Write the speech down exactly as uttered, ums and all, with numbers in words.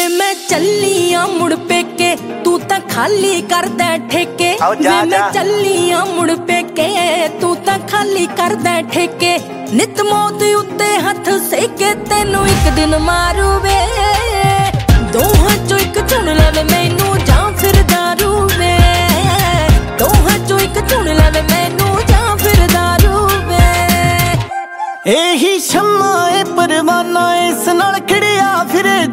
ਵੇ ਮੈਂ ਚੱਲੀ ਆ ਮੁੜ ਪੇਕੇ ਤੂੰ ਤਾਂ ਖਾਲੀ ਕਰਦਾ ਠੇਕੇ ਵੇ ਮੈਂ ਚੱਲੀ ਆ ਮੁੜ ਪੇਕੇ ਤੂੰ ਤਾਂ ਖਾਲੀ ਕਰਦਾ ਠੇਕੇ ਨਿਤ ਮੌਤ ਉੱਤੇ ਹੱਥ ਸੇਕੇ ਤੈਨੂੰ ਇੱਕ ਦਿਨ ਮਾਰੂ ਵੇ ਦੋਹਾਂ ਚੋਂ ਇੱਕ ਚੁਣ ਲੈ ਵੇ ਮੈਨੂੰ ਜਾਂ ਫਿਰ ਦਾਰੂ ਵੇ ਦੋਹਾਂ ਚੋਂ ਇੱਕ ਚੁਣ ਲੈ ਵੇ ਮੈਨੂੰ ਜਾਂ ਫਿਰ ਦਾਰੂ ਵੇ ਇਹੀ ਸ਼ਮਾ ਏ ਪਰਵਾਨਾ ਇਸ ਨਾਲ ਖੜਿਆ ਫਿਰੇ